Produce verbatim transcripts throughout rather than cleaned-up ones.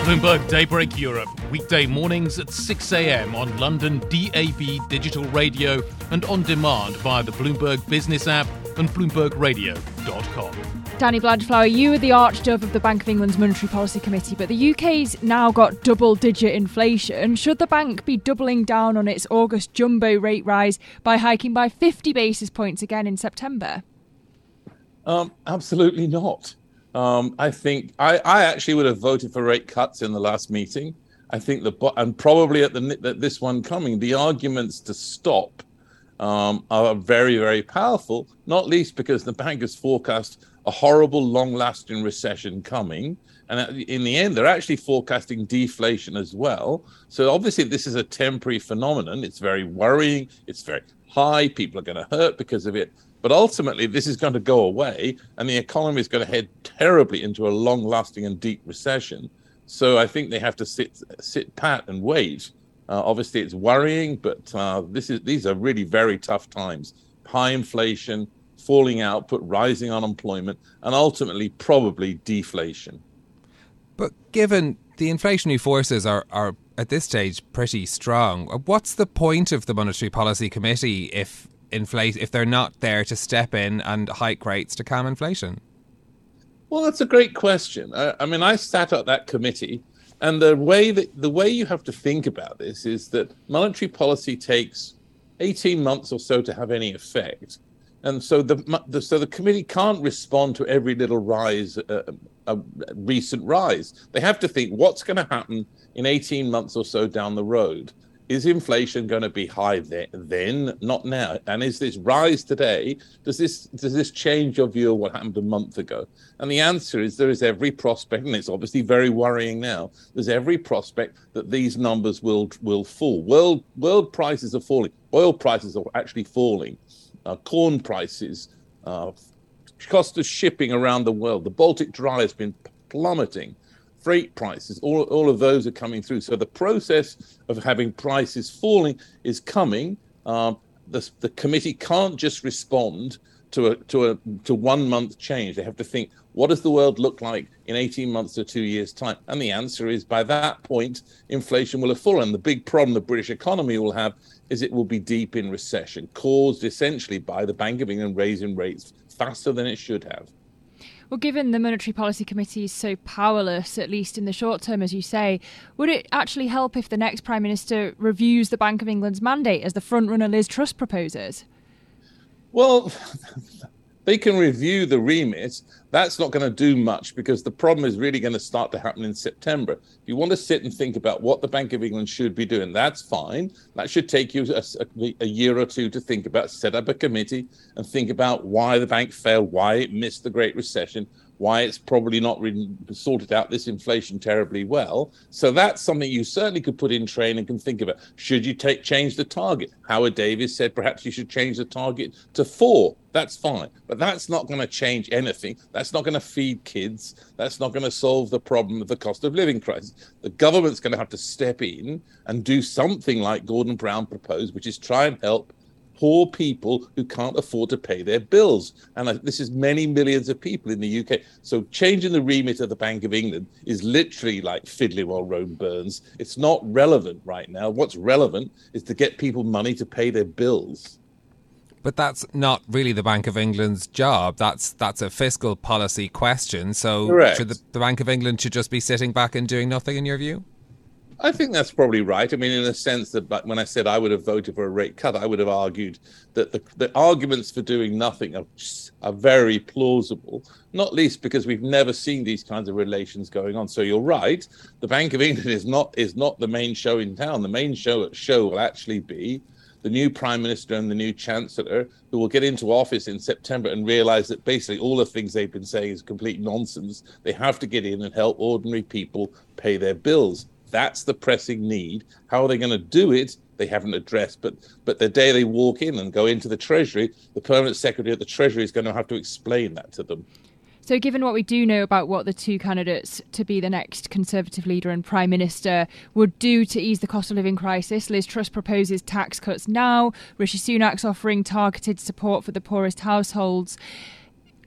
Bloomberg Daybreak Europe, weekday mornings at six a.m. on London D A B digital radio and on demand via the Bloomberg Business app and bloomberg radio dot com. Danny Blanchflower, you are the archdove of the Bank of England's Monetary Policy Committee, but the U K's now got double-digit inflation. Should the bank be doubling down on its August jumbo rate rise by hiking by fifty basis points again in September? Um, absolutely not. Um, I think I, I actually would have voted for rate cuts in the last meeting. I think the and probably at the at this one coming, the arguments to stop um, are very, very powerful. Not least because the bank has forecast a horrible, long-lasting recession coming, and in the end, they're actually forecasting deflation as well. So obviously, this is a temporary phenomenon. It's very worrying. It's very high. People are going to hurt because of it. But ultimately, this is going to go away, and the economy is going to head terribly into a long-lasting and deep recession. So I think they have to sit sit pat and wait. Uh, obviously, it's worrying, but uh, this is these are really very tough times. High inflation, falling output, rising unemployment, and ultimately probably deflation. But given the inflationary forces are, are at this stage pretty strong, what's the point of the Monetary Policy Committee if inflate if they're not there to step in and hike rates to calm inflation? Well, that's a great question. I, I mean, I sat at that committee, and the way that the way you have to think about this is that monetary policy takes eighteen months or so to have any effect, and so the, the so the committee can't respond to every little rise, uh, a recent rise. They have to think what's going to happen in eighteen months or so down the road. Is inflation going to be high then, then, not now? And is this rise today, does this does this change your view of what happened a month ago? And the answer is there is every prospect, and it's obviously very worrying now, there's every prospect that these numbers will will fall. World world prices are falling. Oil prices are actually falling. Uh, corn prices, uh, cost of shipping around the world. The Baltic Dry has been plummeting. Freight prices, all, all of those are coming through. So the process of having prices falling is coming. Um, the, the committee can't just respond to a to a to one month change. They have to think, what does the world look like in eighteen months or two years' time? And the answer is, by that point, inflation will have fallen. The big problem the British economy will have is it will be deep in recession, caused essentially by the Bank of England raising rates faster than it should have. Well, given the Monetary Policy Committee is so powerless, at least in the short term, as you say, would it actually help if the next Prime Minister reviews the Bank of England's mandate, as the frontrunner Liz Truss proposes? Well, they can review the remit. That's not going to do much because the problem is really going to start to happen in September. If you want to sit and think about what the Bank of England should be doing, that's fine. That should take you a, a, a year or two to think about, set up a committee and think about why the bank failed, why it missed the Great Recession, why it's probably not really sorted out this inflation terribly well. So that's something you certainly could put in train and can think about. Should you take change the target? Howard Davis said perhaps you should change the target to four. That's fine. But that's not going to change anything. That's not going to feed kids. That's not going to solve the problem of the cost of living crisis. The government's going to have to step in and do something like Gordon Brown proposed, which is try and help poor people who can't afford to pay their bills. And this is many millions of people in the U K. So changing the remit of the Bank of England is literally like fiddling while Rome burns. It's not relevant right now. What's relevant is to get people money to pay their bills. But that's not really the Bank of England's job. That's that's a fiscal policy question. So Correct. should the, the Bank of England should just be sitting back and doing nothing, in your view? I think that's probably right. I mean, in a sense that when I said I would have voted for a rate cut, I would have argued that the, the arguments for doing nothing are, are very plausible, not least because we've never seen these kinds of relations going on. So you're right. The Bank of England is not is not the main show in town. The main show show will actually be the new Prime Minister and the new Chancellor, who will get into office in September and realize that basically all the things they've been saying is complete nonsense. They have to get in and help ordinary people pay their bills. That's the pressing need. How are they going to do it? They haven't addressed. But but the day they walk in and go into the Treasury, the permanent secretary of the Treasury is going to have to explain that to them. So given what we do know about what the two candidates to be the next Conservative leader and Prime Minister would do to ease the cost of living crisis, Liz Truss proposes tax cuts now. Rishi Sunak's offering targeted support for the poorest households.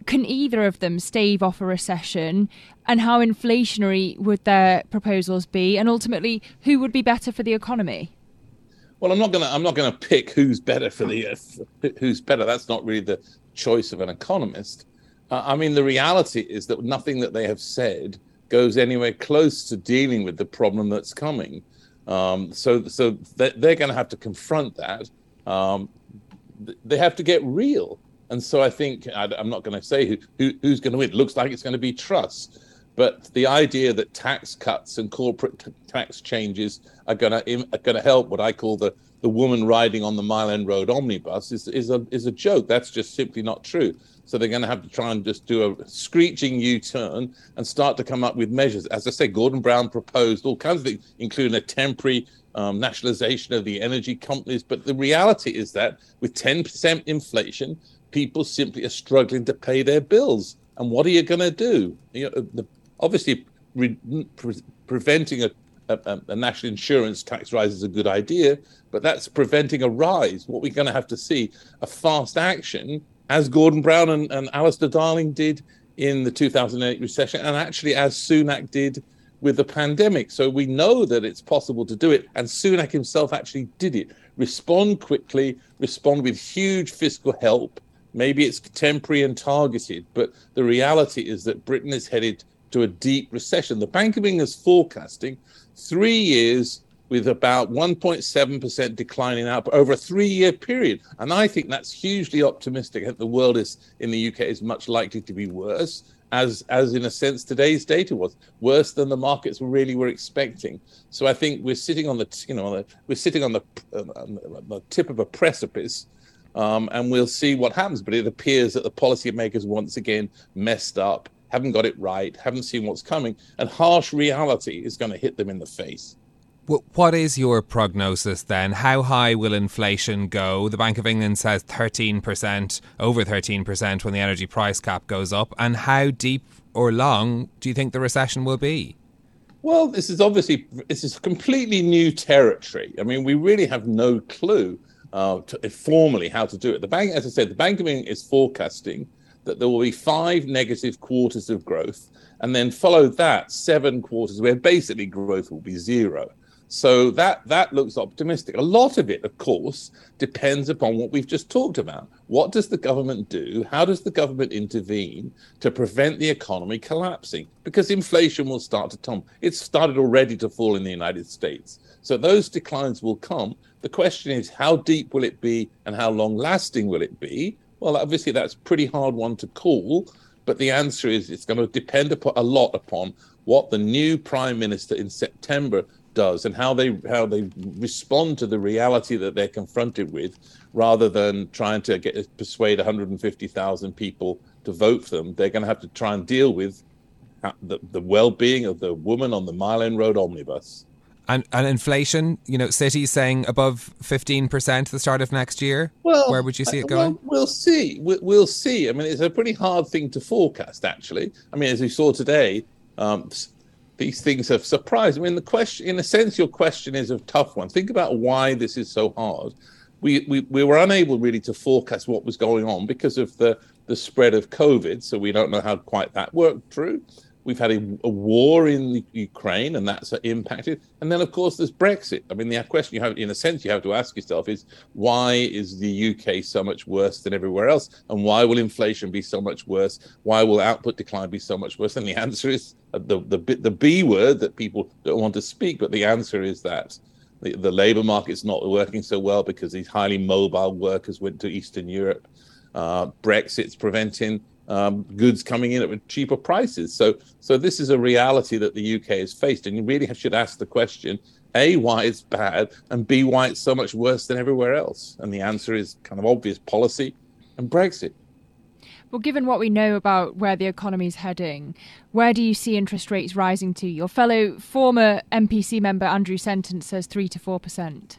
can either of them stave off a recession? And how inflationary would their proposals be? And ultimately, who would be better for the economy? Well, I'm not gonna I'm not gonna pick who's better for the uh, who's better. That's not really the choice of an economist. Uh, I mean, the reality is that nothing that they have said goes anywhere close to dealing with the problem that's coming. Um, so, so they're, they're going to have to confront that. Um, they have to get real. And so I think, I, I'm not going to say who, who, who's going to win. It looks like it's going to be Truss. But the idea that tax cuts and corporate t- tax changes are going to are going to help what I call the, the woman riding on the Mile End Road omnibus is is a is a joke. That's just simply not true. So they're going to have to try and just do a screeching U-turn and start to come up with measures. As I say, Gordon Brown proposed all kinds of things, including a temporary um, nationalization of the energy companies. But the reality is that with ten percent inflation, people simply are struggling to pay their bills. And what are you going to do? You know, the, obviously, re, pre, preventing a, a, a national insurance tax rise is a good idea, but that's preventing a rise. What we're going to have to see a fast action, as Gordon Brown and, and Alistair Darling did in the two thousand eight recession, and actually as Sunak did with the pandemic. So we know that it's possible to do it, and Sunak himself actually did it. Respond quickly, respond with huge fiscal help. Maybe it's temporary and targeted, but the reality is that Britain is headed to a deep recession. The Bank of England is forecasting three years with about one point seven percent decline in output over a three-year period. And I think that's hugely optimistic. I think the world is in the U K is much likely to be worse, as as in a sense today's data was worse than the markets really were expecting. So I think we're sitting on the you know on the, we're sitting on the, uh, on the tip of a precipice. Um, and we'll see what happens. But it appears that the policymakers once again messed up, haven't got it right, haven't seen what's coming, and harsh reality is going to hit them in the face. What is your prognosis then? How high will inflation go? The Bank of England says thirteen percent, over thirteen percent when the energy price cap goes up. And how deep or long do you think the recession will be? Well, this is obviously, this is completely new territory. I mean, we really have no clue Uh, to, formally how to do it. The bank, as I said, the Bank of England is forecasting that there will be five negative quarters of growth, and then follow that seven quarters where basically growth will be zero. So that that looks optimistic. A lot of it, of course, depends upon what we've just talked about. What does the government do? How does the government intervene to prevent the economy collapsing? Because inflation will start to tumble. It's started already to fall in the United States. So those declines will come. The question is, how deep will it be and how long lasting will it be? Well, obviously, that's a pretty hard one to call. But the answer is it's going to depend upon, a lot upon what the new prime minister in September does and how they how they respond to the reality that they're confronted with, rather than trying to get persuade one hundred fifty thousand people to vote for them. They're going to have to try and deal with the, the well-being of the woman on the Mile End Road omnibus. And, and inflation, you know, Citi saying above fifteen percent at the start of next year. Well, where would you see it going? Well, we'll see. We'll, we'll see. I mean, it's a pretty hard thing to forecast, actually. I mean, as we saw today, um, these things have surprised. I mean, the question, in a sense, your question is a tough one. Think about why this is so hard. We, we, we were unable really to forecast what was going on because of the, the spread of COVID. So we don't know how quite that worked through. We've had a, a war in the Ukraine, and that's impacted. And then, of course, there's Brexit. I mean, the question you have, in a sense, you have to ask yourself is, why is the U K so much worse than everywhere else? And why will inflation be so much worse? Why will output decline be so much worse? And the answer is the the, the B word that people don't want to speak. But the answer is that the, the labour market's not working so well because these highly mobile workers went to Eastern Europe. Uh, Brexit's preventing Um, goods coming in at cheaper prices. So so this is a reality that the U K has faced. And you really should ask the question, A, why it's bad, and B, why it's so much worse than everywhere else. And the answer is kind of obvious: policy and Brexit. Well, given what we know about where the economy is heading, where do you see interest rates rising to? Your fellow former M P C member Andrew Senton says three to four percent.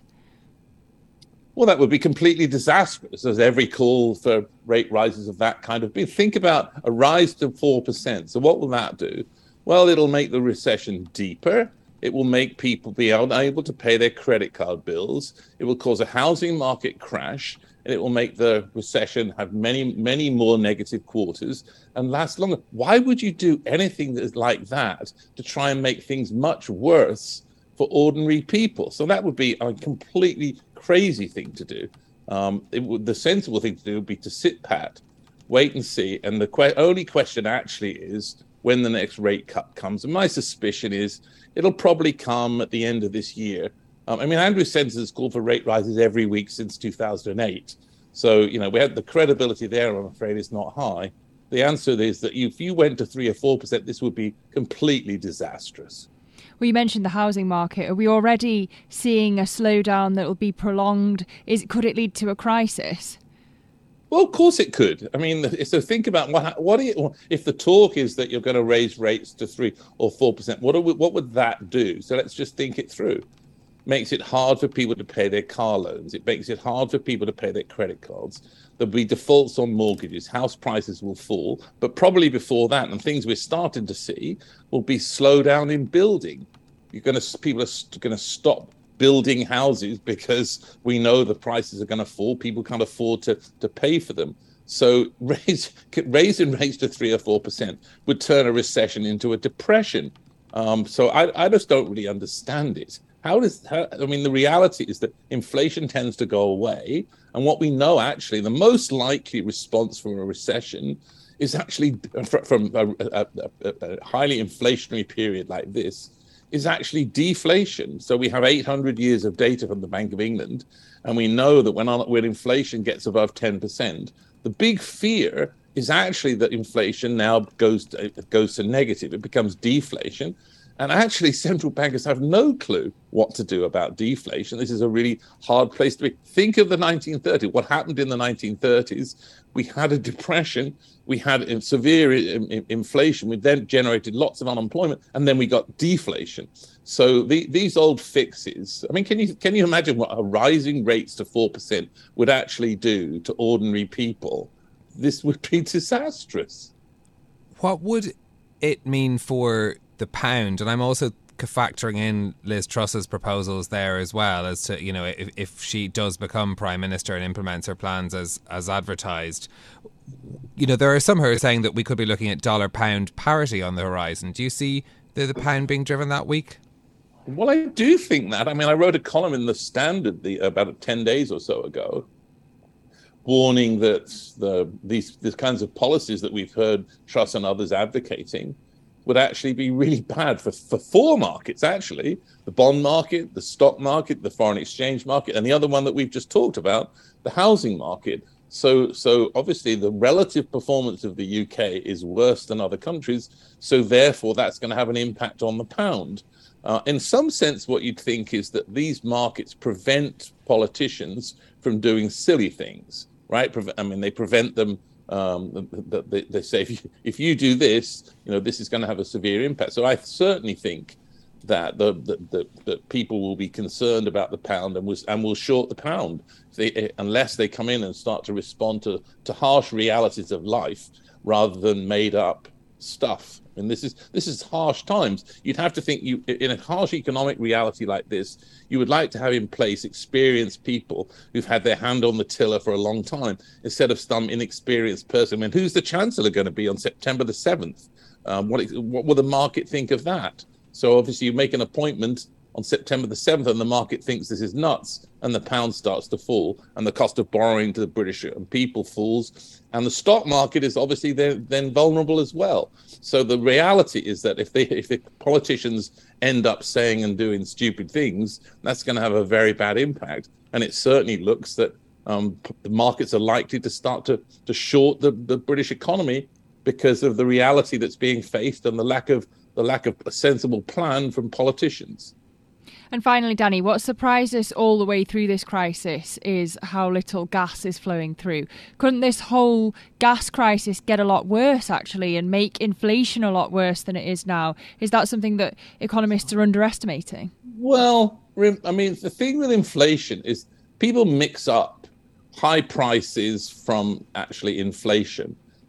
Well, that would be completely disastrous, as every call for rate rises of that kind of been. Think about a rise to four percent. So what will that do? Well, it'll make the recession deeper. It will make people be unable to pay their credit card bills. It will cause a housing market crash. and it will make the recession have many, many more negative quarters and last longer. Why would you do anything that is like that to try and make things much worse for ordinary people? So that would be a completely crazy thing to do. Um, it would, the sensible thing to do would be to sit pat, wait and see. And the que- only question actually is when the next rate cut comes. And my suspicion is it'll probably come at the end of this year. Um, I mean, Andrew Sensor has called for rate rises every week since two thousand eight. So, you know, we had the credibility there, I'm afraid, is not high. The answer is that if you went to three or four percent, this would be completely disastrous. Well, you mentioned the housing market. Are we already seeing a slowdown that will be prolonged? Is could it lead to a crisis? Well, of course it could. I mean, so think about what what do you, if the talk is that you're going to raise rates to three or four percent. What do we, what would that do? So let's just think it through. Makes it hard for people to pay their car loans. It makes it hard for people to pay their credit cards. There'll be defaults on mortgages. House prices will fall. But probably before that, and things we're starting to see, will be slowdown in building. You're going to people are going to stop building houses because we know the prices are going to fall. People can't afford to to pay for them. So raise, raising rates to three or four percent would turn a recession into a depression. Um, so I, I just don't really understand it. How does, how, I mean, the reality is that inflation tends to go away. And what we know, actually, the most likely response from a recession is actually from a, a, a, a highly inflationary period like this is actually deflation. So we have eight hundred years of data from the Bank of England. And we know that when, when inflation gets above ten percent, the big fear is actually that inflation now goes to, goes to negative. It becomes deflation. And actually, central bankers have no clue what to do about deflation. This is a really hard place to be. Think of the nineteen thirties. What happened in the nineteen thirties? We had a depression. We had severe inflation. We then generated lots of unemployment, and then we got deflation. So the, these old fixes. I mean, can you can you imagine what a rising rates to four percent would actually do to ordinary people? This would be disastrous. What would it mean for the pound? And I'm also factoring in Liz Truss's proposals there as well, as to, you know, if, if she does become Prime Minister and implements her plans as as advertised. You know, there are some who are saying that we could be looking at dollar pound parity on the horizon. Do you see the, the pound being driven that week? Well, I do think that. I mean, I wrote a column in The Standard the, about ten days or so ago, warning that the these these kinds of policies that we've heard Truss and others advocating would actually be really bad for, for four markets, actually. The bond market, the stock market, the foreign exchange market, and the other one that we've just talked about, the housing market. So, so obviously the relative performance of the U K is worse than other countries. So therefore, that's going to have an impact on the pound. Uh, in some sense, what you'd think is that these markets prevent politicians from doing silly things, right? I mean, they prevent them. Um, they, they say if you, if you do this, you know, this is going to have a severe impact. So I certainly think that the, the, the, the people will be concerned about the pound and will, and will short the pound if they, unless they come in and start to respond to, to harsh realities of life rather than made up stuff. And this is this is harsh times. You'd have to think you in a harsh economic reality like this, you would like to have in place experienced people who've had their hand on the tiller for a long time instead of some inexperienced person. I mean, who's the Chancellor going to be on September the seventh? Um, what what will the market think of that? So obviously you make an appointment on September the seventh and the market thinks this is nuts and the pound starts to fall and the cost of borrowing to the British and people falls and the stock market is obviously then, then vulnerable as well. So the reality is that if they if the politicians end up saying and doing stupid things, that's going to have a very bad impact. And it certainly looks that um, the markets are likely to start to, to short the, the British economy because of the reality that's being faced and the lack of the lack of a sensible plan from politicians. And finally, Danny, what surprised us all the way through this crisis is how little gas is flowing through. Couldn't this whole gas crisis get a lot worse, actually, and make inflation a lot worse than it is now? Is that something that economists are underestimating? Well, I mean, the thing with inflation is people mix up high prices from actually inflation.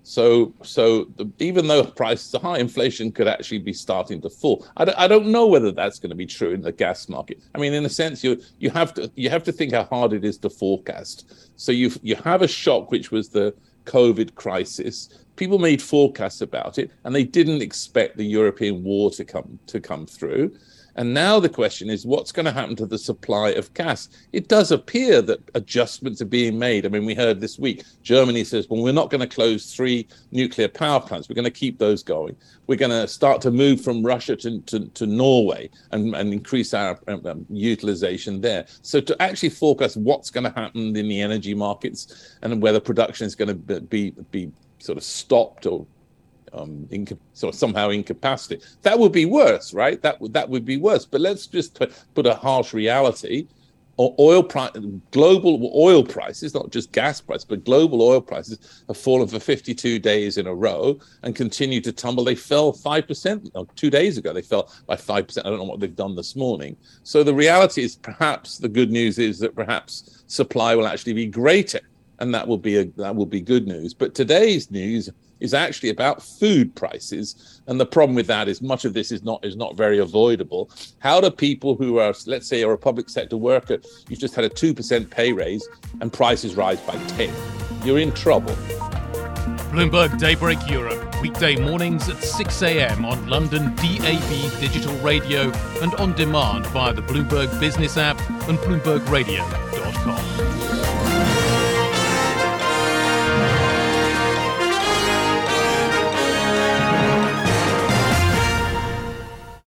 So, so the, even though prices are high, inflation could actually be starting to fall. I don't, I don't know whether that's going to be true in the gas market. I mean, in a sense, you you have to you have to think how hard it is to forecast. So you you have a shock, which was the COVID crisis. People made forecasts about it, and they didn't expect the European war to come to come through. And now the question is, what's going to happen to the supply of gas? It does appear that adjustments are being made. I mean, we heard this week, Germany says, well, we're not going to close three nuclear power plants. We're going to keep those going. We're going to start to move from Russia to, to, to Norway and, and increase our um, utilization there. So to actually forecast what's going to happen in the energy markets and whether production is going to be, be sort of stopped or Um, inca- so somehow incapacity. That would be worse, right? That would that would be worse. But let's just put, put a harsh reality. O- oil price, global oil prices, not just gas prices, but global oil prices have fallen for fifty-two days in a row and continue to tumble. They fell five percent. No, two days ago, they fell by five percent. I don't know what they've done this morning. So the reality is, perhaps the good news is that perhaps supply will actually be greater, and that will be a, that will be good news. But today's news is actually about food prices, and the problem with that is much of this is not is not very avoidable. How do people who are, let's say, are a public sector worker, you've just had a two percent pay raise and prices rise by ten? You're in trouble. Bloomberg Daybreak Europe, weekday mornings at six a.m. on London D A B digital radio and on demand via the Bloomberg Business app and bloomberg radio dot com.